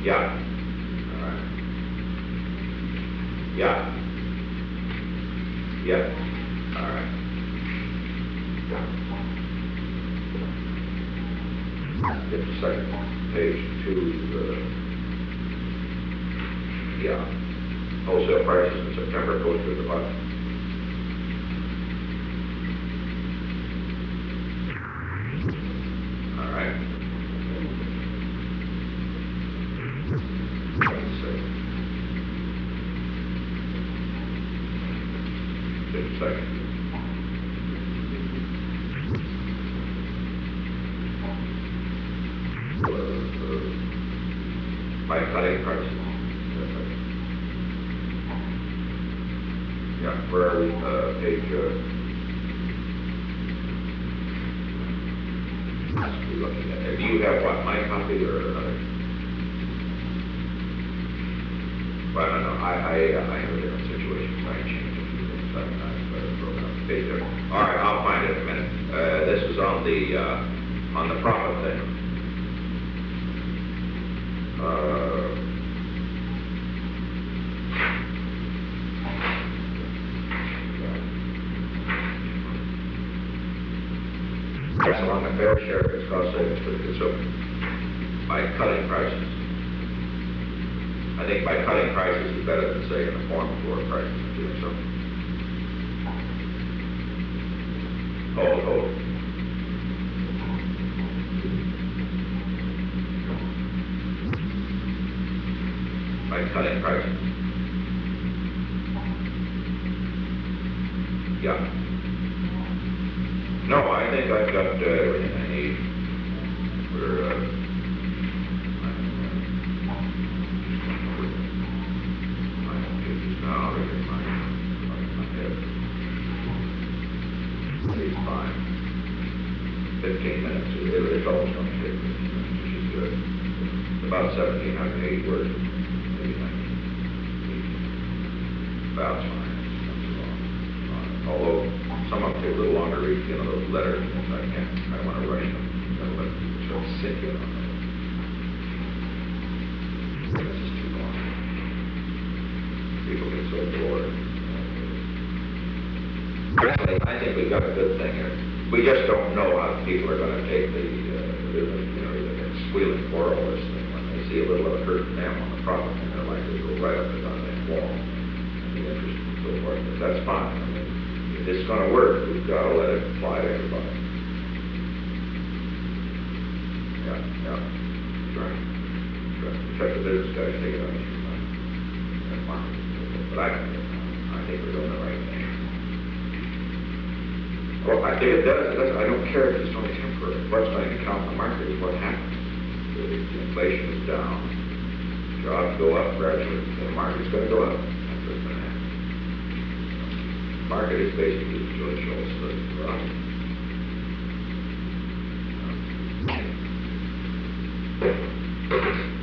Yeah. All right. Yeah. Yeah. All right. Get the second page to yeah. Wholesale prices in September posted about. All right. Let's see. Just a second. By cutting prices. Yeah, where are we? Page. We're looking at. Do you have what? My copy or another? Well, no, I have a different situation. So I changed a few things. I broke out the page there. All right, I'll find it in a minute. This is on the profit thing. That's along the fair share of its cost savings to the consumer by cutting prices. I think by cutting prices is better than saying in the form of floor prices. So. Hold. By cutting prices. Yeah. No, I think I've got everything I need. We're now right in my head. It's fine. 15 minutes. It's almost going to take 15 minutes, which is good. It's about 1,780 words. Maybe 19. About fine. Although some of them take a little longer to read, those letters, and I don't want to rush them. I'll let people sort of sink in on them. This is too long. People get so bored. Really, I think we've got a good thing here. We just don't know how people are going to take the business, they're squealing for all this thing. When they see a little of it hurting them on the profit, and they're likely to go right up the goddamn wall and the interest and so forth. But that's fine. I mean, if it's going to work, we've got to let it apply to everybody. Yeah. Right. Check the business guys, take it on your mind. That's fine. But I think we're doing the right thing. Well, I think it does. I don't care if it's only temporary. What's going to count in the market is what happens. The inflation is down. Jobs go up gradually. The market's going to go up. That's what's going to happen. The market is basically George Shultz.